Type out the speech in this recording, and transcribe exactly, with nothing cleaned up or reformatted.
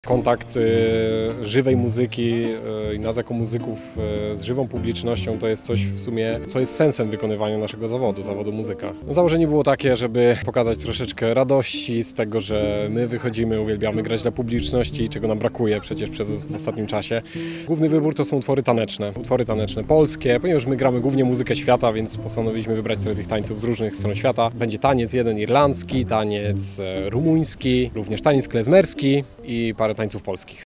Kontakt y, żywej muzyki y, i nas jako muzyków y, z żywą publicznością to jest coś w sumie, co jest sensem wykonywania naszego zawodu, zawodu muzyka. No, założenie było takie, żeby pokazać troszeczkę radości z tego, że my wychodzimy, uwielbiamy grać dla publiczności, czego nam brakuje przecież przez w ostatnim czasie. Główny wybór to są utwory taneczne, utwory taneczne polskie, ponieważ my gramy głównie muzykę świata, więc postanowiliśmy wybrać sobie tych tańców z różnych stron świata. Będzie taniec jeden irlandzki, taniec e, rumuński, również taniec klezmerski i parę tańców polskich.